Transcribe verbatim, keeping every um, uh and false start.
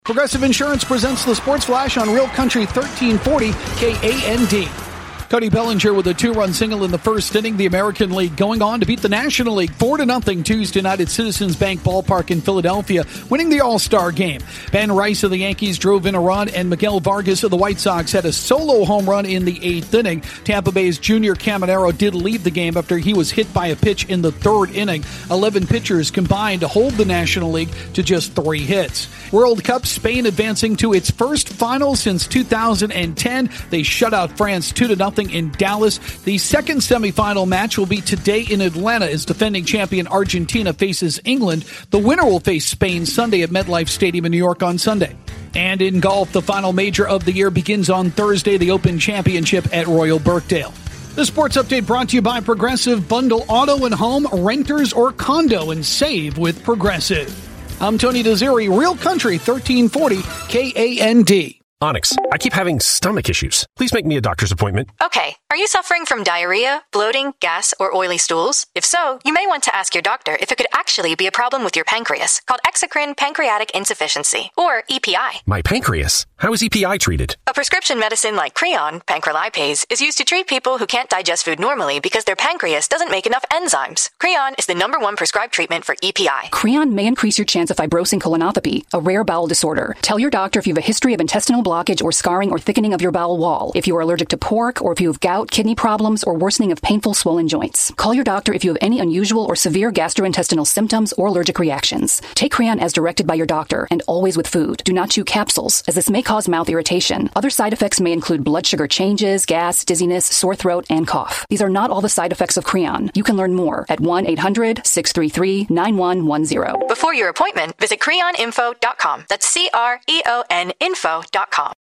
Progressive Insurance presents the Sports Flash on Real Country thirteen forty K A N D. Cody Bellinger with a two-run single in the first inning. The American League going on to beat the National League four to nothing Tuesday night at Citizens Bank Ballpark in Philadelphia, winning the All-Star game. Ben Rice of the Yankees drove in a run, and Miguel Vargas of the White Sox had a solo home run in the eighth inning. Tampa Bay's Junior Caminero did leave the game after he was hit by a pitch in the third inning. Eleven pitchers combined to hold the National League to just three hits. World Cup, Spain advancing to its first final since two thousand ten. They shut out France two to nothing in Dallas. The second semifinal match will be today in Atlanta as defending champion Argentina faces England. The winner will face Spain Sunday at MetLife Stadium in New York on Sunday. And in golf, the final major of the year begins on Thursday, the Open Championship at Royal Birkdale. The Sports Update brought to you by Progressive. Bundle auto and home, renters or condo, and save with Progressive. I'm Tony Desiri, Real Country thirteen forty K A N D. Onyx, I keep having stomach issues. Please make me a doctor's appointment. Okay. Are you suffering from diarrhea, bloating, gas, or oily stools? If so, you may want to ask your doctor if it could actually be a problem with your pancreas, called exocrine pancreatic insufficiency, or E P I. My pancreas? How is E P I treated? A prescription medicine like Creon, pancrelipase, is used to treat people who can't digest food normally because their pancreas doesn't make enough enzymes. Creon is the number one prescribed treatment for E P I. Creon may increase your chance of fibrosing colonopathy, a rare bowel disorder. Tell your doctor if you have a history of intestinal blockage or scarring or thickening of your bowel wall, if you are allergic to pork, or if you have gout, kidney problems, or worsening of painful swollen joints. Call your doctor if you have any unusual or severe gastrointestinal symptoms or allergic reactions. Take Creon as directed by your doctor, and always with food. Do not chew capsules, as this may cause mouth irritation. Other side effects may include blood sugar changes, gas, dizziness, sore throat, and cough. These are not all the side effects of Creon. You can learn more at one eight hundred six three three nine one one zero. Before your appointment, visit creon info dot com. That's C R E O N info dot com.